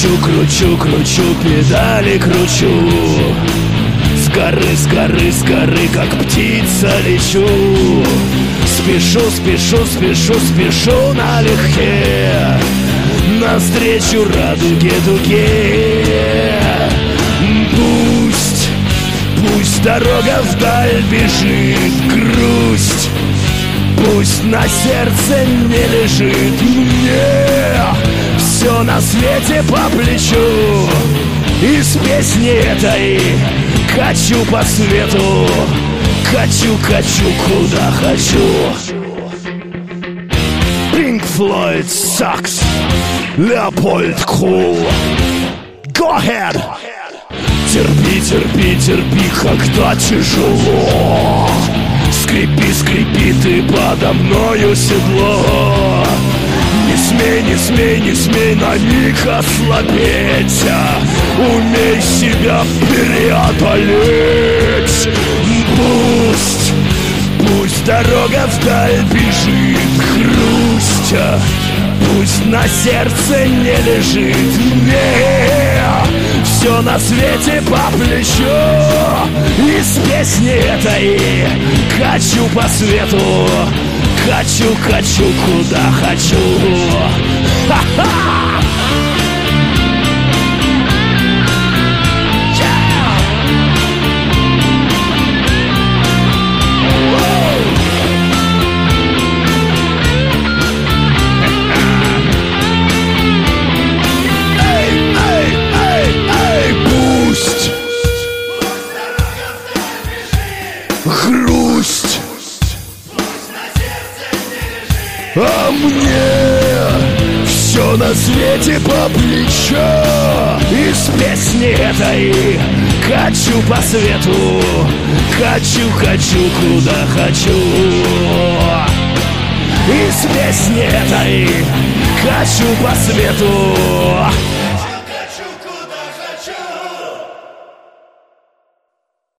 кручу, педали кручу. С горы, как птица лечу. Спешу налегке навстречу радуге дуге. Пусть дорога вдаль бежит, грусть пусть на сердце не лежит. Мне все на свете по плечу. Из песни этой качу по свету. Качу, куда хочу. Pink Floyd sucks. Leopold Krull. Go ahead. Терпи, когда тяжело. Скрипи ты подо мною седло. Не смей на них ослабеть. Умей себя преодолеть. Пусть дорога вдаль бежит, грусть пусть на сердце не лежит. Мне все на свете по плечу. Из песни этой качу по свету. Качу, куда хочу. Ха-ха! Грусть, а мне все на свете по плечу. Из песни этой качу по свету. Качу, куда хочу. Из песни этой качу по свету.